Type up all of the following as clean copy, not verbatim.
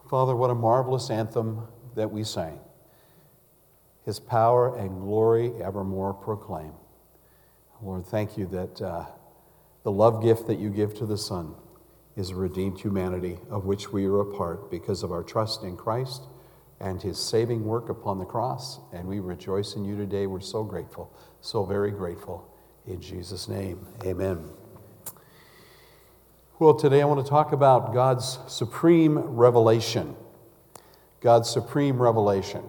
Father, what a marvelous anthem that we sang. His power and glory evermore proclaim. Lord, thank you that the love gift that you give to the Son is a redeemed humanity of which we are a part because of our trust in Christ and his saving work upon the cross. And we rejoice in you today. We're so grateful, so very grateful. In Jesus' name, amen. Well, today I want to talk about God's supreme revelation. God's supreme revelation.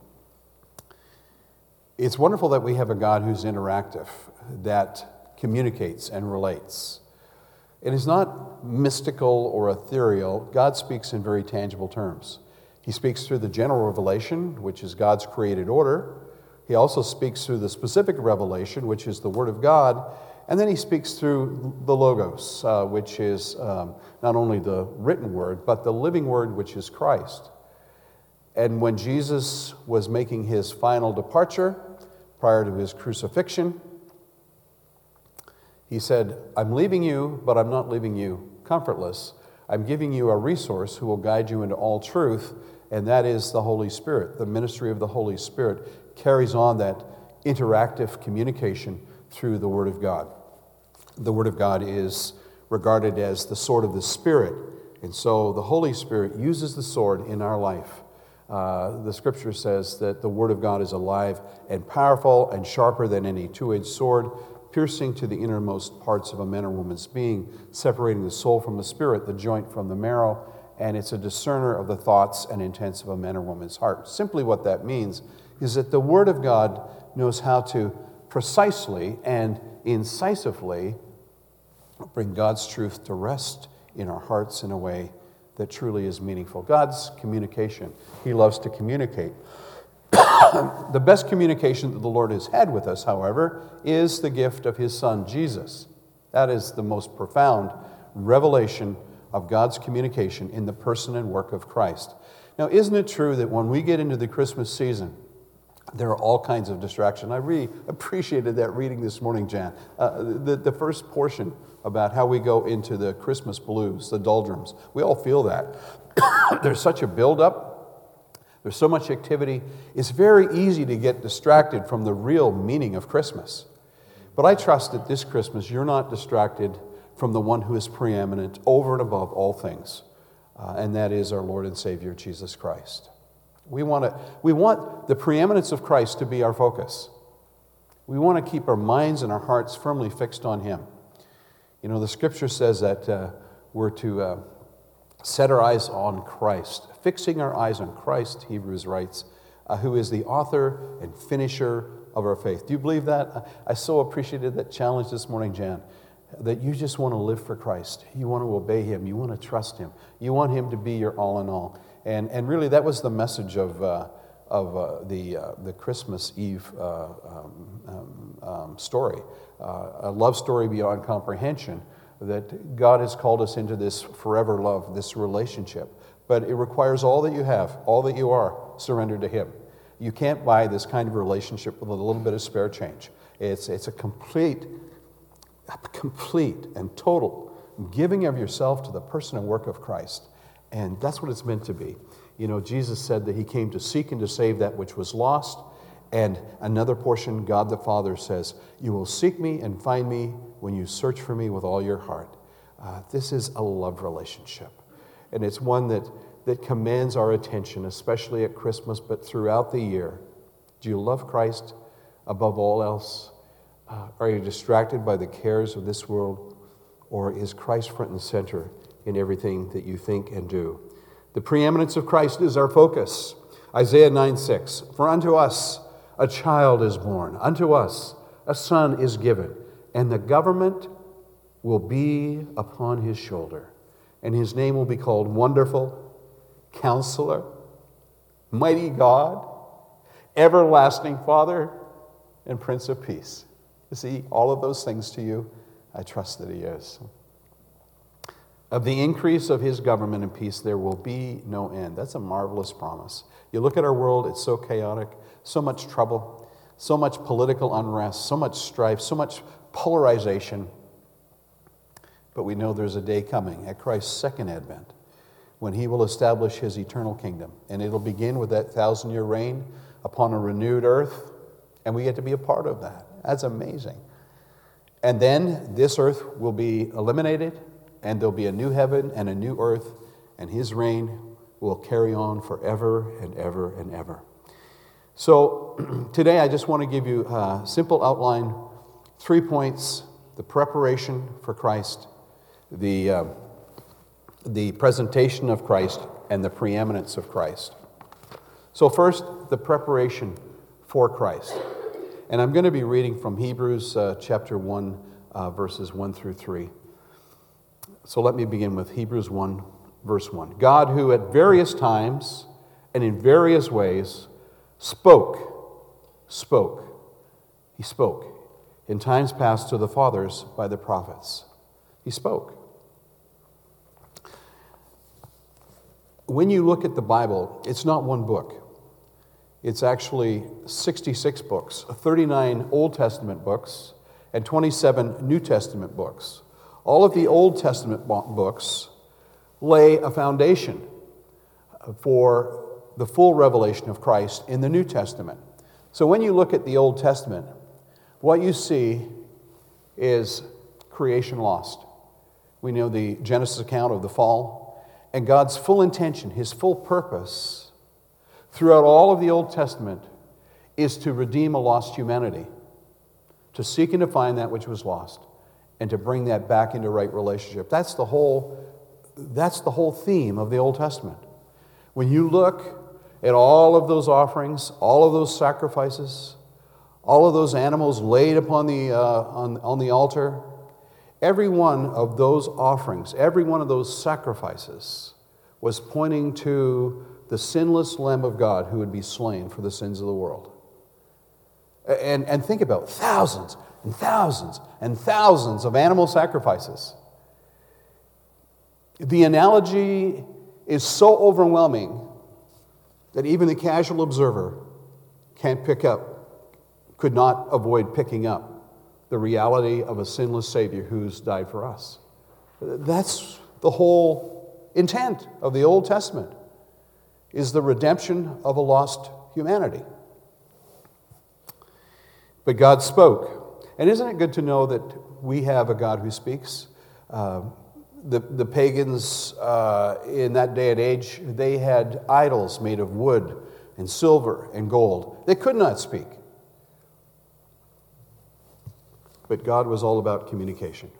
It's wonderful that we have a God who's interactive, that communicates and relates. It is not mystical or ethereal. God speaks in very tangible terms. He speaks through the general revelation, which is God's created order. He also speaks through the specific revelation, which is the Word of God. And then he speaks through the Logos, which is not only the written Word, but the living Word, which is Christ. And when Jesus was making his final departure prior to his crucifixion, he said, I'm leaving you, but I'm not leaving you comfortless. I'm giving you a resource who will guide you into all truth, and that is the Holy Spirit. The ministry of the Holy Spirit carries on that interactive communication through the Word of God. The Word of God is regarded as the sword of the Spirit, and so the Holy Spirit uses the sword in our life. The Scripture says that the Word of God is alive and powerful and sharper than any two-edged sword, piercing to the innermost parts of a man or woman's being, separating the soul from the spirit, the joint from the marrow, and it's a discerner of the thoughts and intents of a man or woman's heart. Simply what that means is that the Word of God knows how to precisely and incisively bring God's truth to rest in our hearts in a way that truly is meaningful. God's communication. He loves to communicate. The best communication that the Lord has had with us, however, is the gift of his Son, Jesus. That is the most profound revelation of God's communication in the person and work of Christ. Now, isn't it true that when we get into the Christmas season, there are all kinds of distractions? I really appreciated that reading this morning, Jan. The first portion about how we go into the Christmas blues, the doldrums. We all feel that. There's such a buildup. There's so much activity. It's very easy to get distracted from the real meaning of Christmas. But I trust that this Christmas you're not distracted from the one who is preeminent over and above all things, and that is our Lord and Savior, Jesus Christ. We want the preeminence of Christ to be our focus. We want to keep our minds and our hearts firmly fixed on him. You know, the Scripture says that we're to set our eyes on Christ. Fixing our eyes on Christ, Hebrews writes, who is the author and finisher of our faith. Do you believe that? I so appreciated that challenge this morning, Jan, that you just want to live for Christ. You want to obey him. You want to trust him. You want him to be your all in all. And really, that was the message of the Christmas Eve story, a love story beyond comprehension, that God has called us into this forever love, this relationship. But it requires all that you have, all that you are, surrendered to him. You can't buy this kind of relationship with a little bit of spare change. It's a complete and total giving of yourself to the person and work of Christ. And that's what it's meant to be. You know, Jesus said that he came to seek and to save that which was lost. And another portion, God the Father says, you will seek me and find me when you search for me with all your heart. This is a love relationship. And it's one that commands our attention, especially at Christmas, but throughout the year. Do you love Christ above all else? Are you distracted by the cares of this world? Or is Christ front and center in everything that you think and do? The preeminence of Christ is our focus. Isaiah 9:6, for unto us a child is born, unto us a son is given, and the government will be upon his shoulder, and his name will be called Wonderful, Counselor, Mighty God, Everlasting Father, and Prince of Peace. You see, all of those things to you, I trust that he is. Of the increase of his government and peace, there will be no end. That's a marvelous promise. You look at our world, it's so chaotic, so much trouble, so much political unrest, so much strife, so much polarization. But we know there's a day coming at Christ's second advent when he will establish his eternal kingdom. And it'll begin with that 1,000-year reign upon a renewed earth, and we get to be a part of that. That's amazing. And then this earth will be eliminated, and there'll be a new heaven and a new earth, and his reign will carry on forever and ever and ever. So today I just want to give you a simple outline, 3 points: the preparation for Christ, the presentation of Christ, and the preeminence of Christ. So first, the preparation for Christ. And I'm going to be reading from Hebrews chapter 1, verses 1 through 3. So let me begin with Hebrews 1, verse 1. God, who at various times and in various ways He spoke in times past to the fathers by the prophets. He spoke. When you look at the Bible, it's not one book. It's actually 66 books, 39 Old Testament books, and 27 New Testament books. All of the Old Testament books lay a foundation for the full revelation of Christ in the New Testament. So when you look at the Old Testament, what you see is creation lost. We know the Genesis account of the fall, and God's full intention, his full purpose throughout all of the Old Testament is to redeem a lost humanity, to seek and to find that which was lost, and to bring that back into right relationship. That's the whole theme of the Old Testament. When you look at all of those offerings, all of those sacrifices, all of those animals laid upon on the altar, every one of those offerings, every one of those sacrifices was pointing to the sinless Lamb of God who would be slain for the sins of the world. And think about thousands and thousands and thousands of animal sacrifices. The analogy is so overwhelming that even the casual observer could not avoid picking up the reality of a sinless Savior who's died for us. That's the whole intent of the Old Testament, is the redemption of a lost humanity. But God spoke. And isn't it good to know that we have a God who speaks? The pagans in that day and age, they had idols made of wood and silver and gold. They could not speak. But God was all about communication.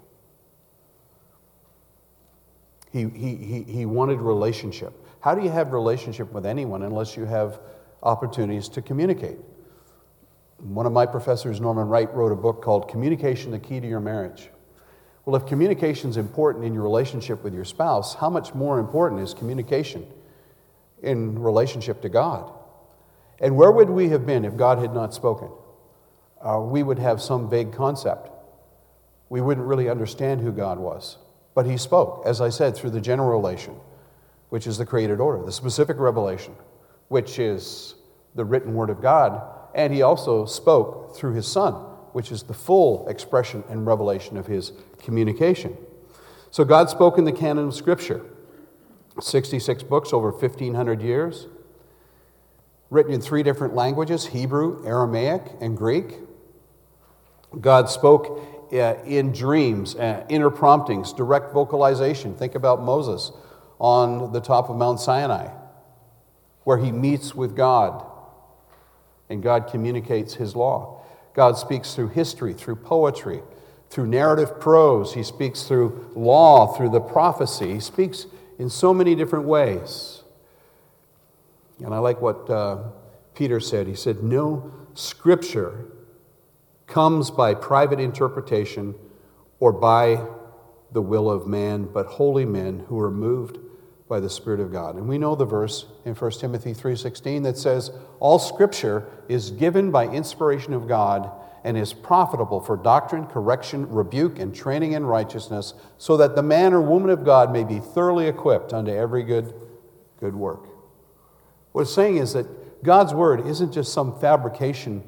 He wanted relationship. How do you have relationship with anyone unless you have opportunities to communicate? One of my professors, Norman Wright, wrote a book called Communication, the Key to Your Marriage. Well, if communication is important in your relationship with your spouse, how much more important is communication in relationship to God? And where would we have been if God had not spoken? We would have some vague concept. We wouldn't really understand who God was. But he spoke, as I said, through the general revelation, which is the created order, the specific revelation, which is the written word of God, and he also spoke through his Son, which is the full expression and revelation of his communication. So God spoke in the canon of Scripture, 66 books over 1,500 years, written in 3 different languages, Hebrew, Aramaic, and Greek. God spoke in dreams, inner promptings, direct vocalization. Think about Moses on the top of Mount Sinai, where he meets with God, and God communicates his law. God speaks through history, through poetry, through narrative prose. He speaks through law, through the prophecy. He speaks in so many different ways. And I like what Peter said. He said, no scripture comes by private interpretation or by the will of man, but holy men who are moved by the Spirit of God. And we know the verse in 1 Timothy 3:16 that says, all Scripture is given by inspiration of God and is profitable for doctrine, correction, rebuke, and training in righteousness, so that the man or woman of God may be thoroughly equipped unto every good work. What it's saying is that God's Word isn't just some fabrication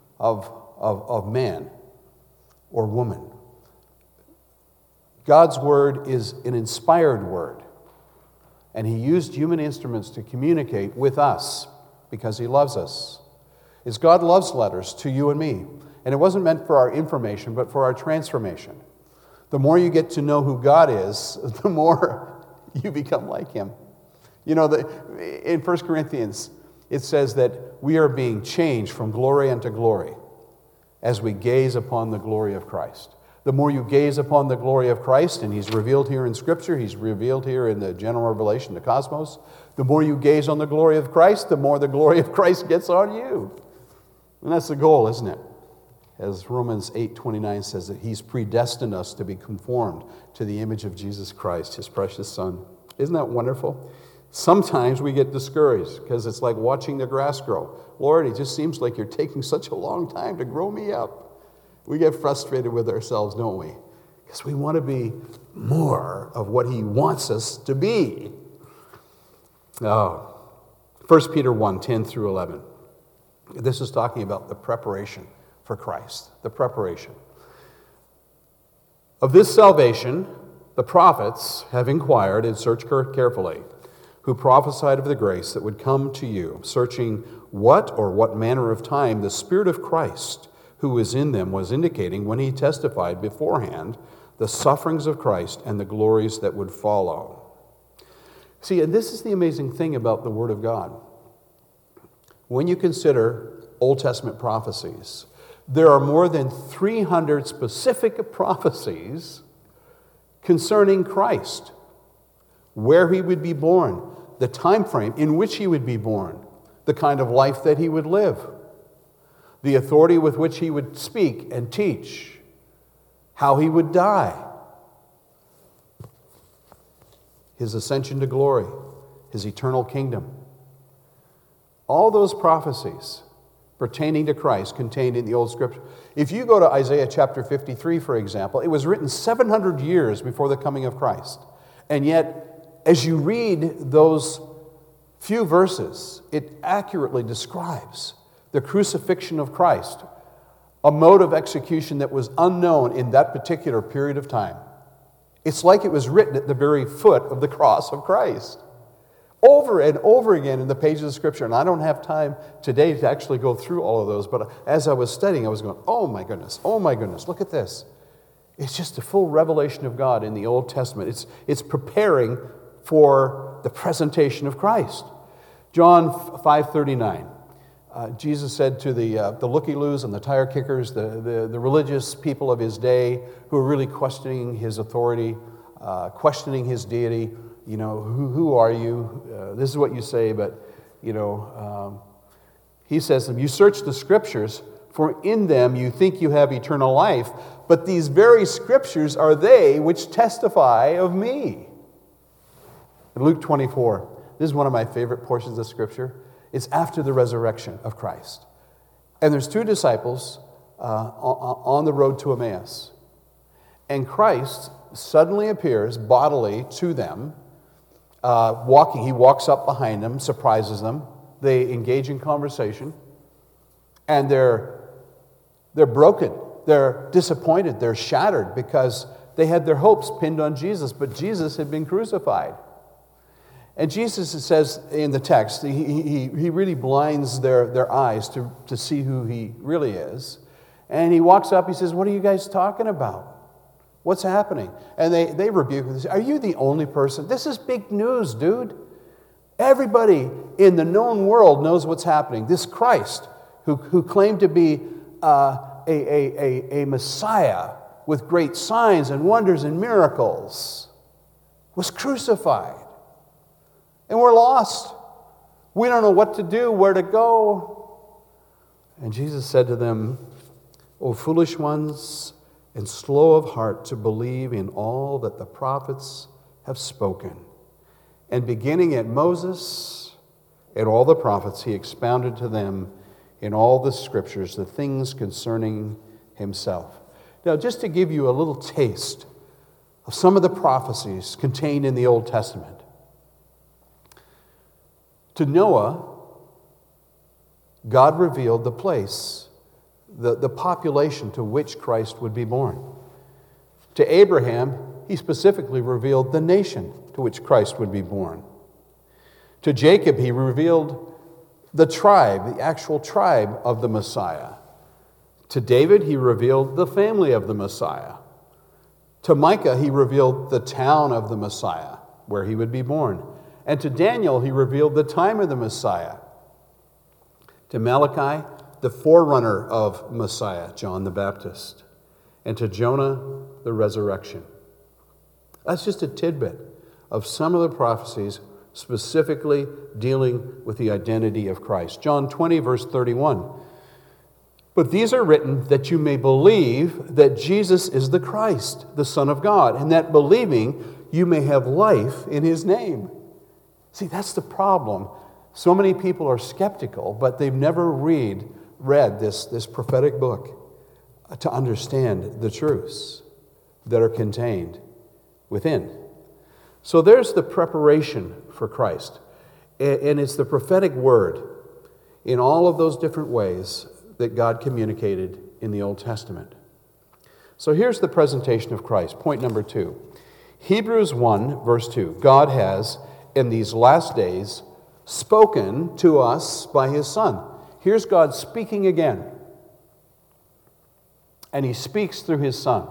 of man or woman. God's Word is an inspired Word. And he used human instruments to communicate with us because he loves us. It's God loves letters to you and me. And it wasn't meant for our information, but for our transformation. The more you get to know who God is, the more you become like him. You know, in 1 Corinthians, it says that we are being changed from glory unto glory as we gaze upon the glory of Christ. The more you gaze upon the glory of Christ, and he's revealed here in Scripture, he's revealed here in the general revelation, the cosmos, the more you gaze on the glory of Christ, the more the glory of Christ gets on you. And that's the goal, isn't it? As Romans 8:29 says, that he's predestined us to be conformed to the image of Jesus Christ, his precious Son. Isn't that wonderful? Sometimes we get discouraged because it's like watching the grass grow. Lord, it just seems like you're taking such a long time to grow me up. We get frustrated with ourselves, don't we? Because we want to be more of what he wants us to be. Oh, 1 Peter 1:10 through 11. This is talking about the preparation for Christ, the preparation. Of this salvation, the prophets have inquired and searched carefully, who prophesied of the grace that would come to you, searching what manner of time the Spirit of Christ, who is in them, was indicating when he testified beforehand the sufferings of Christ and the glories that would follow. See, and this is the amazing thing about the Word of God. When you consider Old Testament prophecies, there are more than 300 specific prophecies concerning Christ, where he would be born, the time frame in which he would be born, the kind of life that he would live, the authority with which he would speak and teach, how he would die, his ascension to glory, his eternal kingdom. All those prophecies pertaining to Christ contained in the Old Scripture. If you go to Isaiah chapter 53, for example, it was written 700 years before the coming of Christ. And yet, as you read those few verses, it accurately describes the crucifixion of Christ, a mode of execution that was unknown in that particular period of time. It's like it was written at the very foot of the cross of Christ. Over and over again in the pages of Scripture. And I don't have time today to actually go through all of those, but as I was studying, I was going, oh my goodness, look at this. It's just a full revelation of God in the Old Testament. It's preparing for the presentation of Christ. John 5:39. Jesus said to the looky-loos and the tire kickers, the religious people of his day who were really questioning his authority, questioning his deity, you know, who are you? This is what you say, but, you know, he says to them, you search the Scriptures, for in them you think you have eternal life, but these very Scriptures are they which testify of me. In Luke 24, this is one of my favorite portions of Scripture. It's after the resurrection of Christ. And there's two disciples on the road to Emmaus. And Christ suddenly appears bodily to them, walking. He walks up behind them, surprises them. They engage in conversation. And they're broken. They're disappointed. They're shattered because they had their hopes pinned on Jesus, but Jesus had been crucified. And Jesus, it says in the text, he really blinds their eyes to see who he really is. And he walks up, he says, what are you guys talking about? What's happening? And they rebuke him. Are you the only person? This is big news, dude. Everybody in the known world knows what's happening. This Christ, who claimed to be a Messiah with great signs and wonders and miracles, was crucified. And we're lost. We don't know what to do, where to go. And Jesus said to them, O foolish ones, and slow of heart to believe in all that the prophets have spoken. And beginning at Moses and all the prophets, he expounded to them in all the Scriptures the things concerning himself. Now, just to give you a little taste of some of the prophecies contained in the Old Testament. To Noah, God revealed the place, the population to which Christ would be born. To Abraham, he specifically revealed the nation to which Christ would be born. To Jacob, he revealed the tribe, the actual tribe of the Messiah. To David, he revealed the family of the Messiah. To Micah, he revealed the town of the Messiah, where he would be born. And to Daniel, he revealed the time of the Messiah. To Malachi, the forerunner of Messiah, John the Baptist. And to Jonah, the resurrection. That's just a tidbit of some of the prophecies specifically dealing with the identity of Christ. John 20, verse 31. But these are written that you may believe that Jesus is the Christ, the Son of God, and that believing you may have life in his name. See, that's the problem. So many people are skeptical, but they've never read this prophetic book to understand the truths that are contained within. So there's the preparation for Christ. And it's the prophetic word in all of those different ways that God communicated in the Old Testament. So here's the presentation of Christ. Point number 2. Hebrews 1, verse 2. God has, in these last days, spoken to us by his Son. Here's God speaking again. And he speaks through his Son.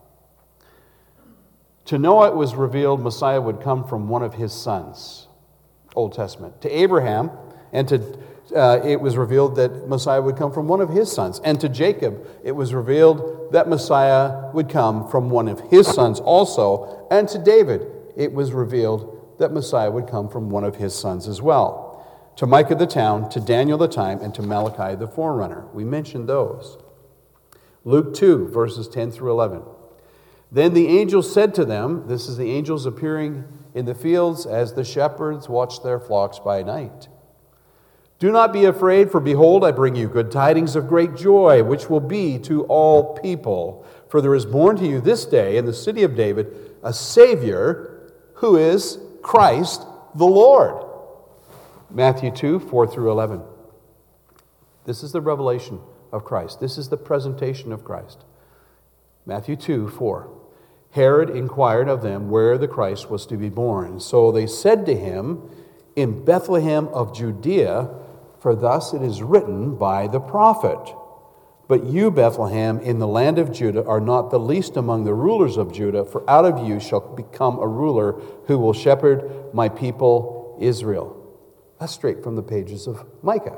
To Noah it was revealed Messiah would come from one of his sons. Old Testament. To Abraham, and it was revealed that Messiah would come from one of his sons. And to Jacob, it was revealed that Messiah would come from one of his sons also. And to David, it was revealed that Messiah would come from one of his sons as well. To Micah the town, to Daniel the time, and to Malachi the forerunner. We mentioned those. Luke 2, verses 10 through 11. Then the angel said to them, this is the angels appearing in the fields as the shepherds watch their flocks by night. Do not be afraid, for behold, I bring you good tidings of great joy, which will be to all people. For there is born to you this day in the city of David a Savior, who is Christ the Lord. Matthew 2, 4 through 11. This is the revelation of Christ. This is the presentation of Christ. Matthew 2, 4. Herod inquired of them where the Christ was to be born. So they said to him, in Bethlehem of Judea, for thus it is written by the prophet. But you, Bethlehem, in the land of Judah, are not the least among the rulers of Judah, for out of you shall become a ruler who will shepherd my people Israel. That's straight from the pages of Micah.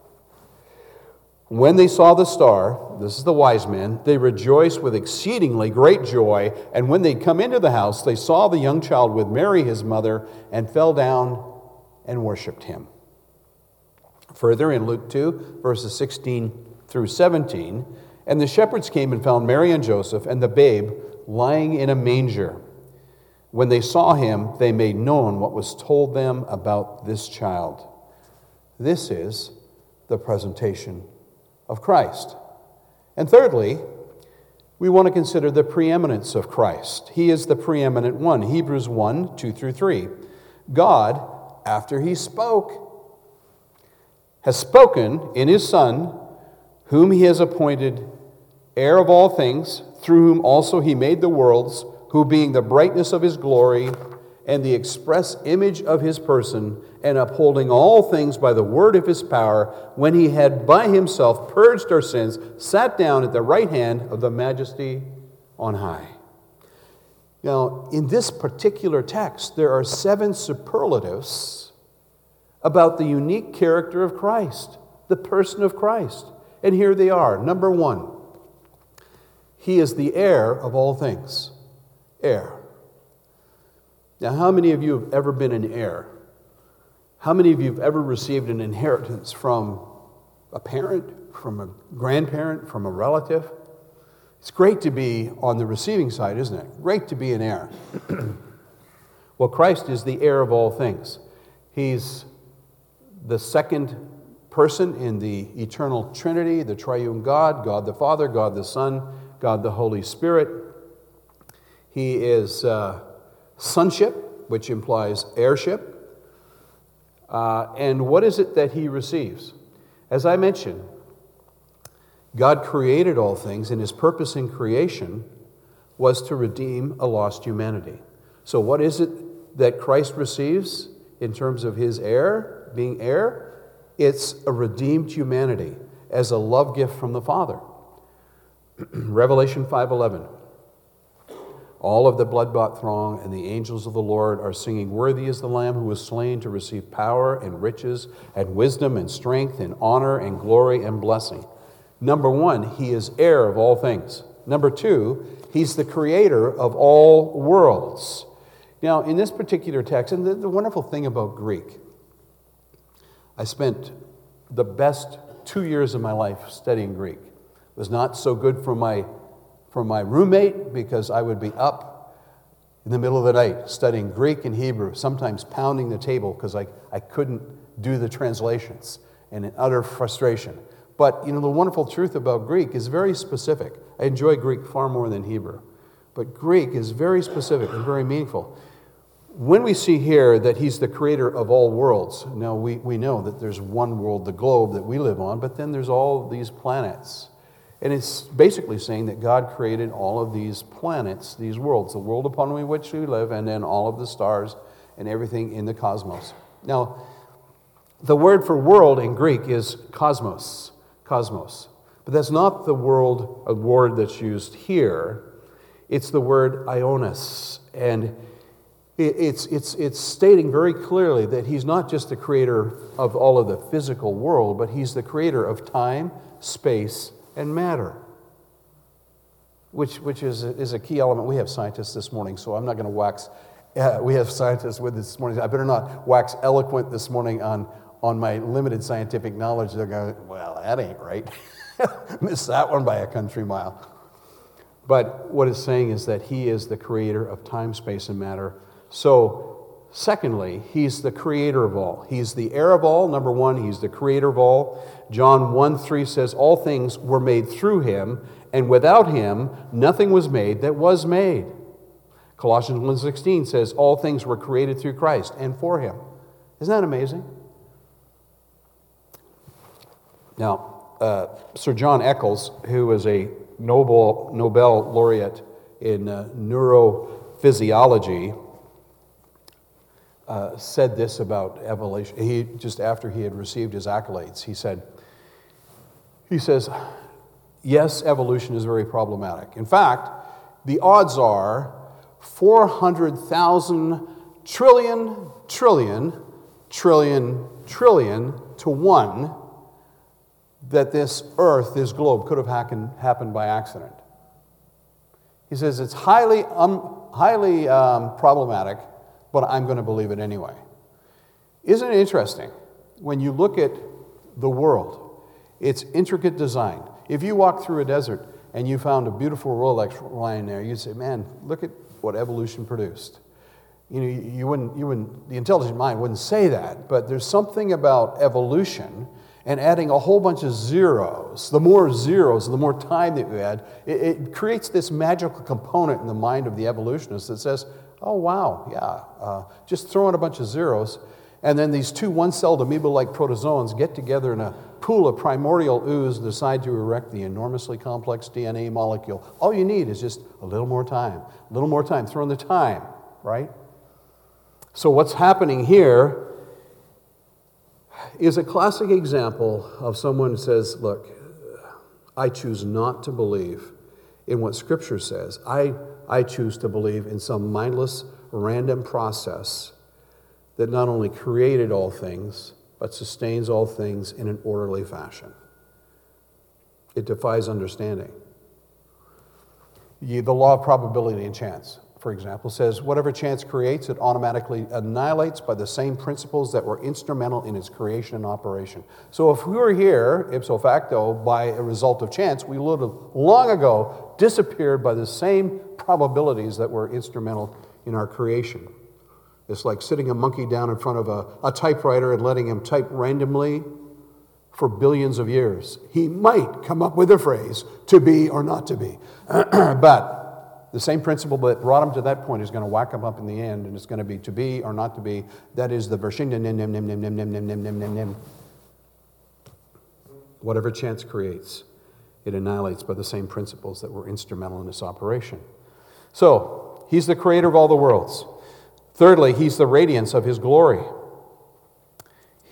When they saw the star, this is the wise men, they rejoiced with exceedingly great joy. And when they come into the house, they saw the young child with Mary his mother, and fell down and worshipped him. Further, in Luke 2, verses 16 through 17, and the shepherds came and found Mary and Joseph and the babe lying in a manger. When they saw him, they made known what was told them about this child. This is the presentation of Christ. And thirdly, we want to consider the preeminence of Christ. He is the preeminent one. Hebrews 1, 2 through 3. God, after he spoke, has spoken in his Son, whom he has appointed heir of all things, through whom also he made the worlds, who being the brightness of his glory and the express image of his person, and upholding all things by the word of his power, when he had by himself purged our sins, sat down at the right hand of the Majesty on high. Now, in this particular text, there are 7 superlatives about the unique character of Christ, the person of Christ. And here they are. Number 1, he is the heir of all things. Heir. Now, how many of you have ever been an heir? How many of you have ever received an inheritance from a parent, from a grandparent, from a relative? It's great to be on the receiving side, isn't it? Great to be an heir. Well, Christ is the heir of all things. He's the second person in the eternal Trinity, the triune God, God the Father, God the Son, God the Holy Spirit. He is sonship, which implies heirship. And what is it that he receives? As I mentioned, God created all things, and his purpose in creation was to redeem a lost humanity. So what is it that Christ receives? in terms of his heir, being heir, it's a redeemed humanity as a love gift from the Father. Revelation 5:11. All of the blood-bought throng and the angels of the Lord are singing, "Worthy is the Lamb who was slain to receive power and riches and wisdom and strength and honor and glory and blessing." Number one, he is heir of all things. Number two, he's the creator of all worlds. Now, in this particular text, and the wonderful thing about Greek, I spent the best 2 years of my life studying Greek. It was not so good for my roommate because I would be up in the middle of the night studying Greek and Hebrew, sometimes pounding the table because I couldn't do the translations, and in utter frustration. But, the wonderful truth about Greek is very specific. I enjoy Greek far more than Hebrew. But Greek is very specific and very meaningful. When we see here that he's the creator of all worlds, now we know that there's one world, the globe that we live on, but then there's all these planets. And it's basically saying that God created all of these planets, these worlds, the world upon which we live, and then all of the stars and everything in the cosmos. Now, the word for world in Greek is cosmos. But that's not the word that's used here. It's the word ionos. And it's stating very clearly that he's not just the creator of all of the physical world, but he's the creator of time, space, and matter, which is a key element. We have scientists this morning, so I'm not going to wax. We have scientists with us this morning. I better not wax eloquent this morning on my limited scientific knowledge. They're going, well, that ain't right. Missed that one by a country mile. But what it's saying is that he is the creator of time, space, and matter. So, secondly, he's the creator of all. He's the heir of all. Number one, he's the creator of all. John 1:3 says, all things were made through him, and without him, nothing was made that was made. Colossians 1:16 says, all things were created through Christ and for him. Isn't that amazing? Now, Sir John Eccles, who was a Nobel laureate in neurophysiology, said this about evolution. Just after he had received his accolades, he says, yes, evolution is very problematic. In fact, the odds are 400,000 trillion to 1 that this earth, this globe, could have happened by accident. He says it's highly problematic, but I'm going to believe it anyway. Isn't it interesting? When you look at the world, its intricate design. If you walk through a desert and you found a beautiful Rolex lying there, you'd say, man, look at what evolution produced. You wouldn't, the intelligent mind wouldn't say that, but there's something about evolution and adding a whole bunch of zeros. The more zeros, the more time that you add, it creates this magical component in the mind of the evolutionist that says, oh, wow, yeah, just throw in a bunch of zeros, and then these two one-celled amoeba-like protozoans get together in a pool of primordial ooze and decide to erect the enormously complex DNA molecule. All you need is just a little more time, throw in the time, right? So what's happening here is a classic example of someone who says, look, I choose not to believe in what Scripture says. I choose to believe in some mindless, random process that not only created all things, but sustains all things in an orderly fashion. It defies understanding. The law of probability and chance, for example, says whatever chance creates, it automatically annihilates by the same principles that were instrumental in its creation and operation. So if we were here, ipso facto, by a result of chance, we would have long ago disappeared by the same probabilities that were instrumental in our creation. It's like sitting a monkey down in front of a typewriter and letting him type randomly for billions of years. He might come up with a phrase, to be or not to be. But the same principle that brought him to that point is going to whack him up in the end, and it's going to be to be or not to be. That is the vershin. Whatever chance creates, it annihilates by the same principles that were instrumental in its operation. So, he's the creator of all the worlds. Thirdly, he's the radiance of his glory.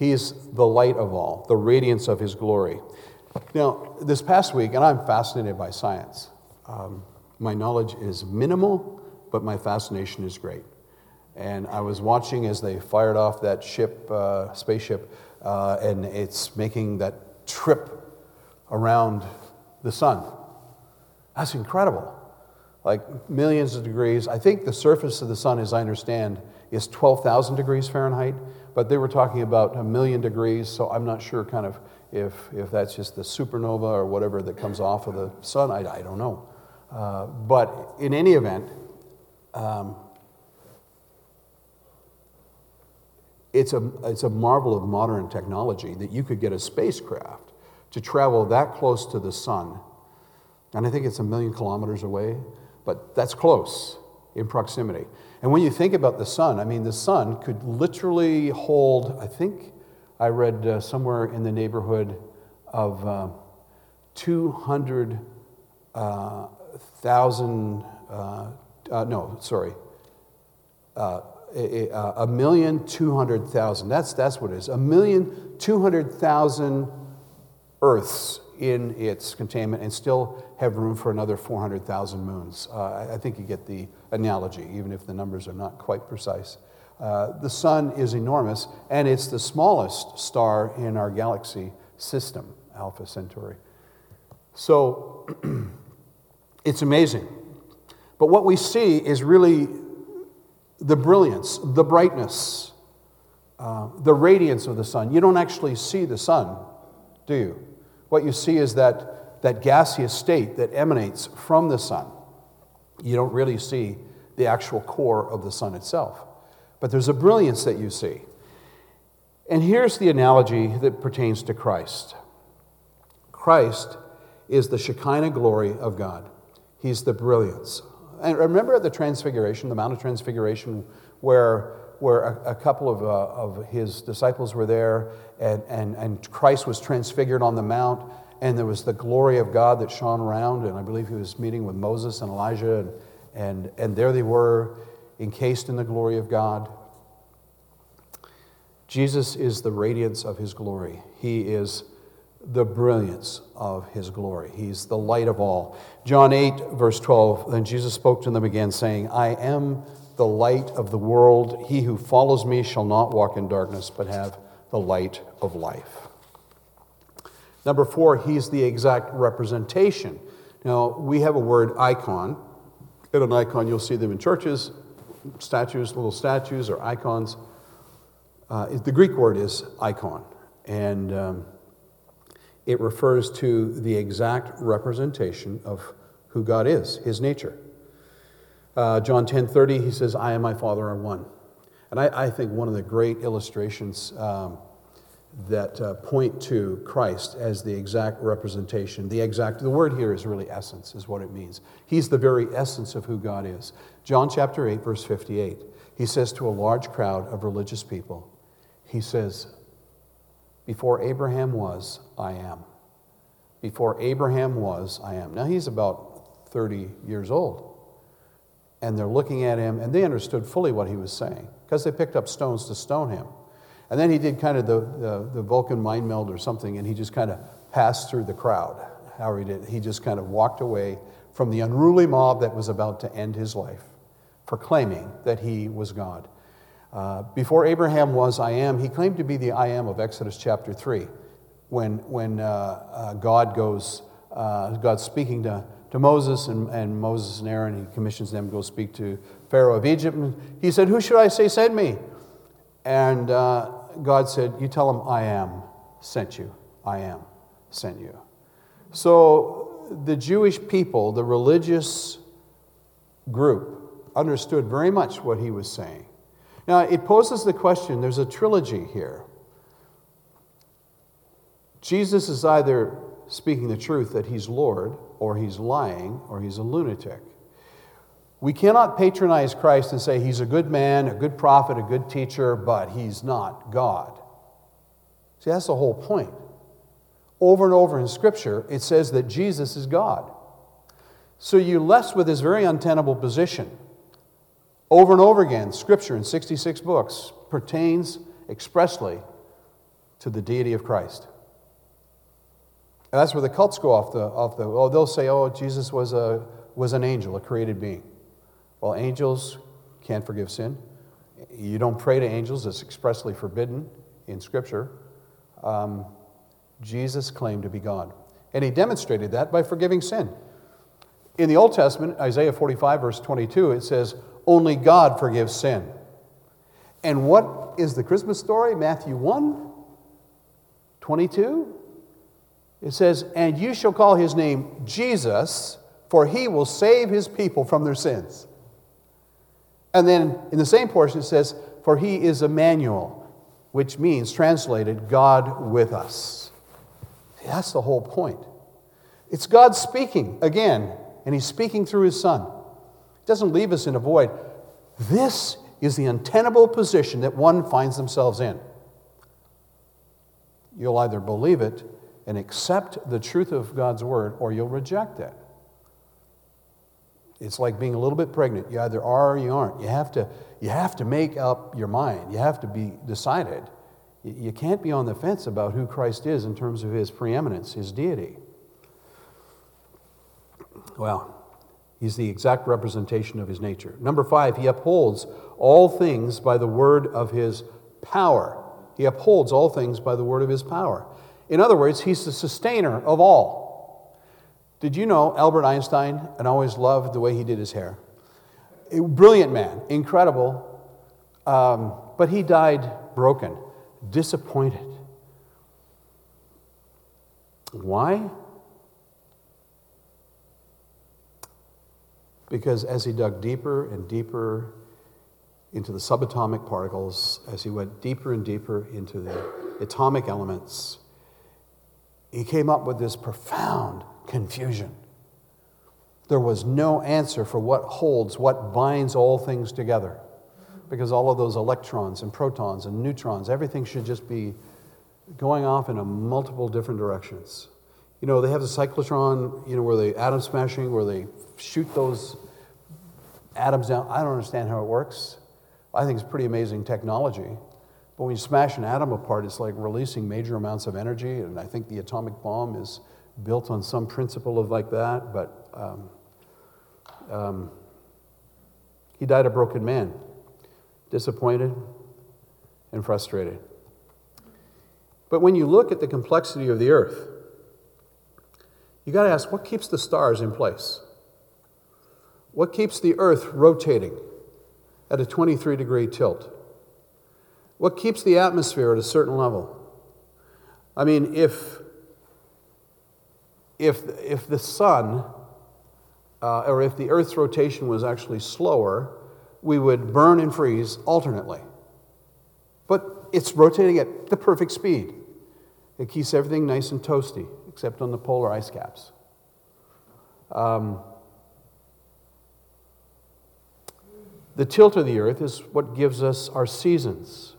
He's the light of all, the radiance of his glory. Now, this past week, and I'm fascinated by science. My knowledge is minimal, but my fascination is great. And I was watching as they fired off that spaceship, and it's making that trip around the sun. That's incredible. Like millions of degrees. I think the surface of the sun, as I understand, is 12,000 degrees Fahrenheit, but they were talking about 1,000,000 degrees, so I'm not sure kind of if that's just the supernova or whatever that comes off of the sun. I don't know. But in any event, it's a marvel of modern technology that you could get a spacecraft to travel that close to the sun. And I think it's 1,000,000 kilometers away, but that's close in proximity. And when you think about the sun, I mean, the sun could literally hold, I think I read somewhere in the neighborhood of 200,000, 1,200,000. That's what it is. 1,200,000 Earths in its containment, and still have room for another 400,000 moons. I think you get the analogy, even if the numbers are not quite precise. The sun is enormous, and it's the smallest star in our galaxy system, Alpha Centauri. So it's amazing. But what we see is really the brilliance, the brightness, the radiance of the sun. You don't actually see the sun, do you? What you see is that gaseous state that emanates from the sun. You don't really see the actual core of the sun itself. But there's a brilliance that you see. And here's the analogy that pertains to Christ. Christ is the Shekinah glory of God. He's the brilliance. And remember at the Transfiguration, the Mount of Transfiguration, where a couple of his disciples were there, and Christ was transfigured on the mount, and there was the glory of God that shone around, and I believe he was meeting with Moses and Elijah, and there they were, encased in the glory of God. Jesus is the radiance of his glory. He is the brilliance of his glory. He's the light of all. John 8, verse 12, then Jesus spoke to them again, saying, I am the light of the world. He who follows me shall not walk in darkness, but have the light of life. Number 4, he's the exact representation. Now, we have a word icon. In an icon, you'll see them in churches, statues, little statues or icons. The Greek word is icon, and it refers to the exact representation of who God is, his nature. John 10:30, he says, I and my Father are one. And I think one of the great illustrations that point to Christ as the exact representation, the word here is really essence, is what it means. He's the very essence of who God is. John chapter 8, verse 58, he says to a large crowd of religious people, he says, before Abraham was, I am. Before Abraham was, I am. Now he's about 30 years old. And they're looking at him, and they understood fully what he was saying, because they picked up stones to stone him. And then he did kind of the Vulcan mind meld or something, and he just kind of passed through the crowd. How he did. He just kind of walked away from the unruly mob that was about to end his life, proclaiming that he was God. Before Abraham was, I am. He claimed to be the I am of Exodus chapter 3, when God's speaking to Moses, and Moses and Aaron, he commissions them to go speak to Pharaoh of Egypt. And he said, who should I say sent me? And God said, you tell him I am sent you. I am sent you. So the Jewish people, the religious group, understood very much what he was saying. Now, it poses the question, there's a trilogy here. Jesus is either speaking the truth that he's Lord, or he's lying, or he's a lunatic. We cannot patronize Christ and say he's a good man, a good prophet, a good teacher, but he's not God. See, that's the whole point. Over and over in Scripture, it says that Jesus is God. So you're left with this very untenable position. Over and over again, Scripture in 66 books pertains expressly to the deity of Christ. And that's where the cults go they'll say, oh, Jesus was an angel, a created being. Well, angels can't forgive sin. You don't pray to angels. It's expressly forbidden in Scripture. Jesus claimed to be God. And he demonstrated that by forgiving sin. In the Old Testament, Isaiah 45, verse 22, it says, only God forgives sin. And what is the Christmas story? Matthew 1, 22. It says, and you shall call his name Jesus, for he will save his people from their sins. And then in the same portion it says, for he is Emmanuel, which means, translated, God with us. That's the whole point. It's God speaking again, and he's speaking through his Son. He doesn't leave us in a void. This is the untenable position that one finds themselves in. You'll either believe it and accept the truth of God's word, or you'll reject it. It's like being a little bit pregnant. You either are or you aren't. You have to make up your mind. You have to be decided. You can't be on the fence about who Christ is in terms of his preeminence, his deity. Well, he's the exact representation of his nature. Number 5, he upholds all things by the word of his power. He upholds all things by the word of his power. In other words, he's the sustainer of all. Did you know Albert Einstein, and I always loved the way he did his hair? A brilliant man, incredible, but he died broken, disappointed. Why? Because as he dug deeper and deeper into the subatomic particles, as he went deeper and deeper into the atomic elements, he came up with this profound confusion. There was no answer for what holds, what binds all things together. Because all of those electrons and protons and neutrons, everything should just be going off in a multiple different directions. You know, they have the cyclotron, where the atom smashing, where they shoot those atoms down. I don't understand how it works. I think it's pretty amazing technology. But when you smash an atom apart, it's like releasing major amounts of energy, and I think the atomic bomb is built on some principle of like that. But he died a broken man, disappointed and frustrated. But when you look at the complexity of the earth, you got to ask, what keeps the stars in place? What keeps the earth rotating at a 23-degree tilt? What keeps the atmosphere at a certain level? I mean, if the sun, or if the earth's rotation was actually slower, we would burn and freeze alternately. But it's rotating at the perfect speed. It keeps everything nice and toasty, except on the polar ice caps. The tilt of the earth is what gives us our seasons.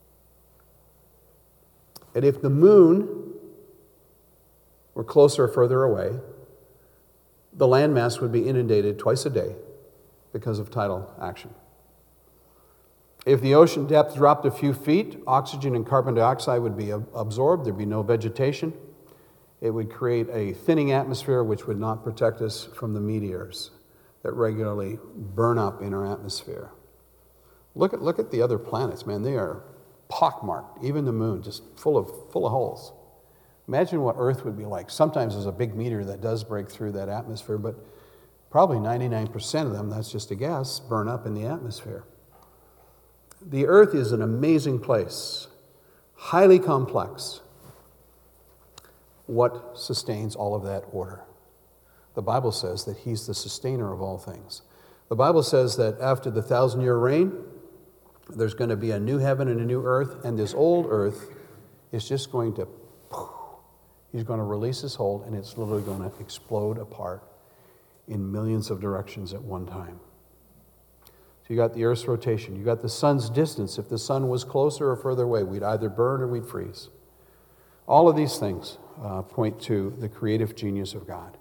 And if the moon were closer or further away, the landmass would be inundated twice a day because of tidal action. If the ocean depth dropped a few feet, oxygen and carbon dioxide would be absorbed. There'd be no vegetation. It would create a thinning atmosphere which would not protect us from the meteors that regularly burn up in our atmosphere. Look at the other planets, man. They are pockmarked. Even the moon, just full of holes. Imagine what Earth would be like. Sometimes there's a big meteor that does break through that atmosphere, but probably 99% of them, that's just a guess, burn up in the atmosphere. The Earth is an amazing place, highly complex. What sustains all of that order? The Bible says that he's the sustainer of all things. The Bible says that after the 1,000-year reign, there's going to be a new heaven and a new earth, and this old earth is just going to, he's going to release his hold, and it's literally going to explode apart in millions of directions at one time. So you got the earth's rotation. You got the sun's distance. If the sun was closer or further away, we'd either burn or we'd freeze. All of these things point to the creative genius of God.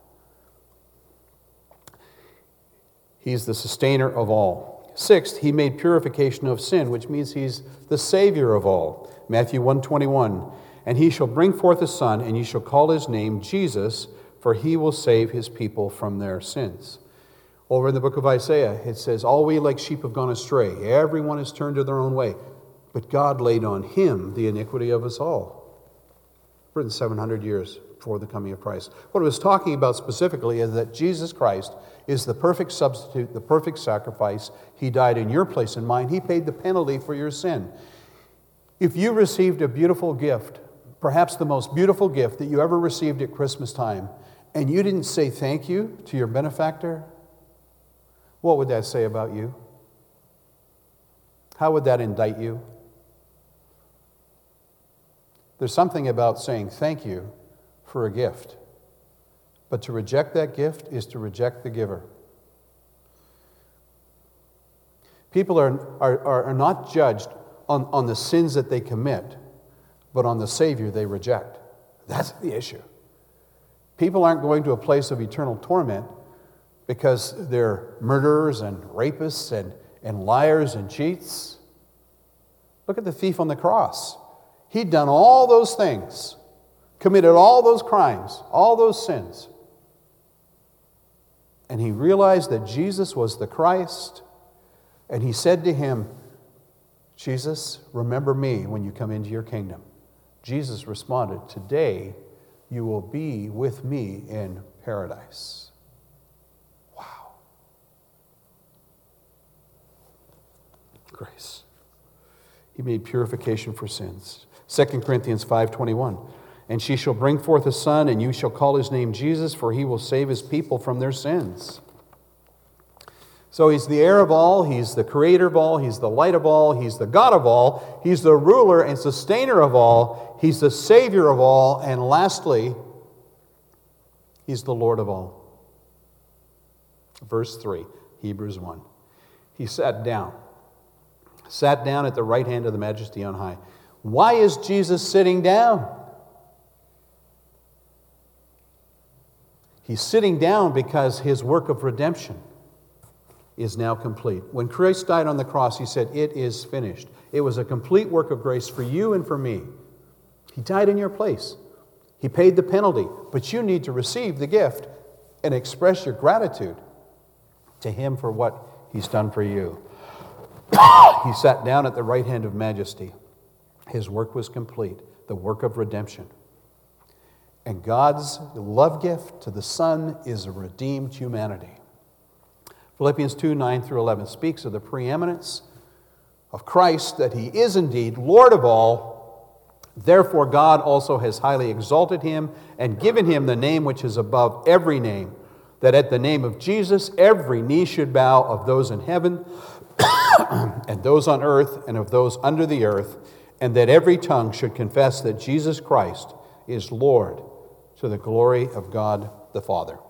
He's the sustainer of all. Sixth, he made purification of sin, which means he's the Savior of all. Matthew 1:21, And he shall bring forth a son, and ye shall call his name Jesus, for he will save his people from their sins. Over in the book of Isaiah, it says, all we like sheep have gone astray. Everyone has turned to their own way. But God laid on him the iniquity of us all. Written 700 years before the coming of Christ. What it was talking about specifically is that Jesus Christ is the perfect substitute, the perfect sacrifice. He died in your place and mine. He paid the penalty for your sin. If you received a beautiful gift, perhaps the most beautiful gift that you ever received at Christmas time, and you didn't say thank you to your benefactor, what would that say about you? How would that indict you? There's something about saying thank you for a gift. But to reject that gift is to reject the giver. People are not judged on the sins that they commit, but on the Savior they reject. That's the issue. People aren't going to a place of eternal torment because they're murderers and rapists and liars and cheats. Look at the thief on the cross. He'd done all those things, committed all those crimes, all those sins. And he realized that Jesus was the Christ, and he said to him, Jesus, remember me when you come into your kingdom. Jesus responded, today you will be with me in paradise. Wow. Grace. He made purification for sins. 2 Corinthians 5:21. And she shall bring forth a son, and you shall call his name Jesus, for he will save his people from their sins. So he's the heir of all, he's the creator of all, he's the light of all, he's the God of all, he's the ruler and sustainer of all, he's the Savior of all, and lastly, he's the Lord of all. Verse 3, Hebrews 1. He sat down at the right hand of the Majesty on high. Why is Jesus sitting down? He's sitting down because his work of redemption is now complete. When Christ died on the cross, he said, it is finished. It was a complete work of grace for you and for me. He died in your place. He paid the penalty, but you need to receive the gift and express your gratitude to him for what he's done for you. He sat down at the right hand of Majesty. His work was complete, the work of redemption. And God's love gift to the Son is a redeemed humanity. Philippians 2:9-11 speaks of the preeminence of Christ, that he is indeed Lord of all. Therefore God also has highly exalted him and given him the name which is above every name, that at the name of Jesus every knee should bow, of those in heaven and those on earth and of those under the earth, and that every tongue should confess that Jesus Christ is Lord, to the glory of God the Father.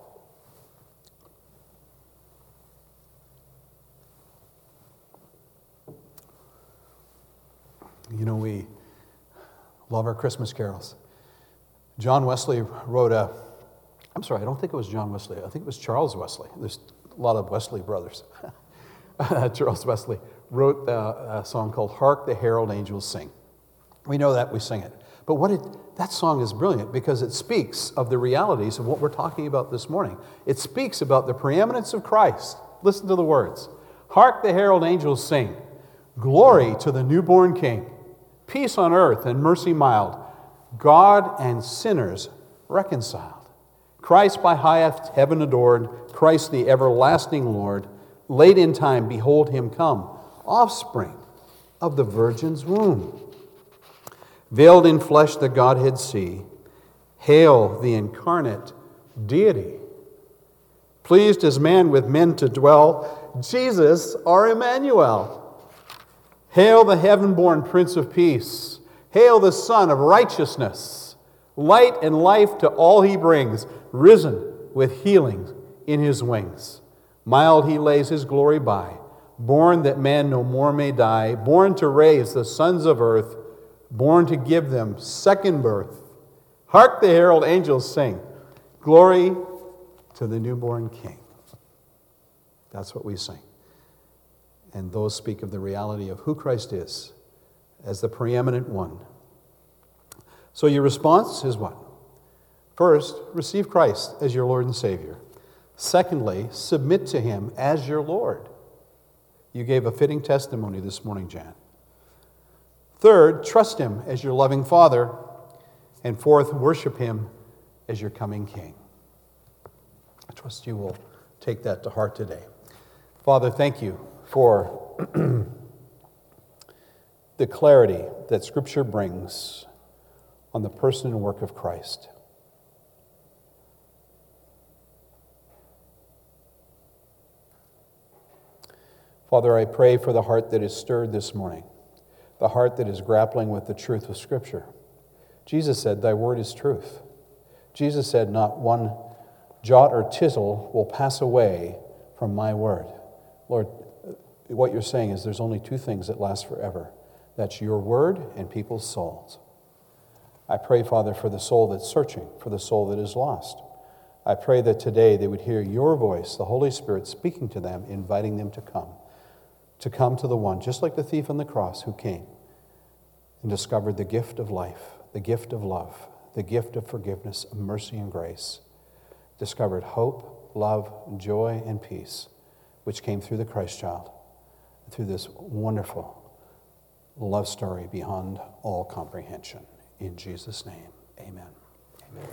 You know, we love our Christmas carols. John Wesley wrote I don't think it was John Wesley. I think it was Charles Wesley. There's a lot of Wesley brothers. Charles Wesley wrote a song called Hark the Herald Angels Sing. We know that, we sing it. But that song is brilliant because it speaks of the realities of what we're talking about this morning. It speaks about the preeminence of Christ. Listen to the words. Hark the herald angels sing. Glory to the newborn King. Peace on earth and mercy mild. God and sinners reconciled. Christ by highest heaven adored. Christ the everlasting Lord. Late in time, behold him come. Offspring of the Virgin's womb. Veiled in flesh the Godhead see. Hail the incarnate deity. Pleased as man with men to dwell, Jesus our Emmanuel. Hail the heaven-born Prince of Peace. Hail the Son of Righteousness. Light and life to all he brings, risen with healing in his wings. Mild he lays his glory by, born that man no more may die, born to raise the sons of earth, born to give them second birth. Hark the herald angels sing. Glory to the newborn King. That's what we sing. And those speak of the reality of who Christ is as the preeminent one. So your response is what? First, receive Christ as your Lord and Savior. Secondly, submit to him as your Lord. You gave a fitting testimony this morning, Jan. Third, trust him as your loving Father. And fourth, worship him as your coming King. I trust you will take that to heart today. Father, thank you for the clarity that Scripture brings on the person and work of Christ. Father, I pray for the heart that is stirred this morning, the heart that is grappling with the truth of Scripture. Jesus said, thy word is truth. Jesus said, not one jot or tittle will pass away from my word. Lord, what you're saying is there's only two things that last forever. That's your word and people's souls. I pray, Father, for the soul that's searching, for the soul that is lost. I pray that today they would hear your voice, the Holy Spirit, speaking to them, inviting them to come to the one, just like the thief on the cross who came and discovered the gift of life, the gift of love, the gift of forgiveness, of mercy and grace, discovered hope, love, joy, and peace, which came through the Christ child, through this wonderful love story beyond all comprehension. In Jesus' name, amen.